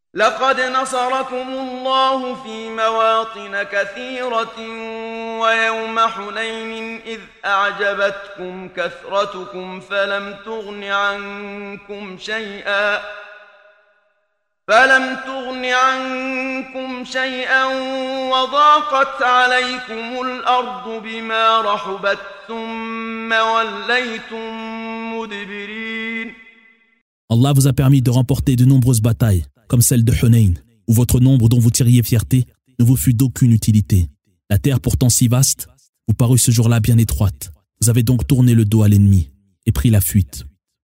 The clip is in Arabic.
لقد نصركم الله في مواطن كثيرة ويوم حنين إذ أعجبتكم كثرتكم فلم تغن عنكم شيئا وضاقت عليكم الأرض بما رحبت ثم وليتم مدبرين. Allah vous a permis de remporter de nombreuses batailles, comme celle de Hunayn, où votre nombre dont vous tiriez fierté ne vous fut d'aucune utilité. La terre pourtant si vaste vous parut ce jour-là bien étroite. Vous avez donc tourné le dos à l'ennemi et pris la fuite.